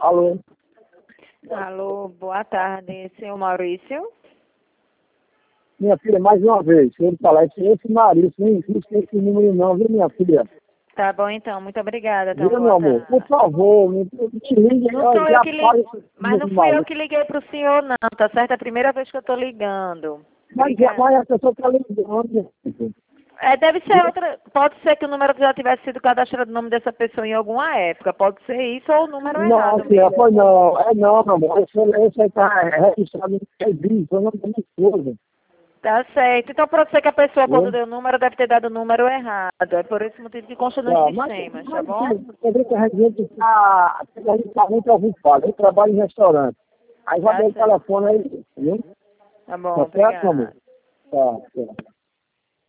Alô? Alô, boa tarde, senhor Maurício. Minha filha, mais uma vez, eu falar, esse Maurício, não existe esse número não, viu, minha filha? Tá bom então, muito obrigada. Então, Viu, meu boa amor? Por tarde. favor, me ligue, Não sou eu já que fala liguei, esse mas número não do fui eu Maurício. que liguei pro senhor não, tá certo? É a primeira vez que eu tô ligando. Mas Obrigada. a pessoa está ligando, minha filha. Deve ser outra, pode ser que o número já tivesse sido cadastrado o nome dessa pessoa em alguma época, pode ser isso ou o número Não, errado filha, mesmo. foi não. É não, meu amor. Esse aí está registrado no serviço, eu não tenho esposa. Tá certo. Então pode ser que a pessoa, quando Viu? deu o número, deve ter dado o número errado. É por esse motivo que consta nos Tá, sistemas, tá bom? quer ver que a gente está muito ocupado. Eu trabalho em restaurante. Aí vai Tá dar o certo. telefone aí, viu? Tá bom, Tá certo, meu obrigada. amor? Tá, tá.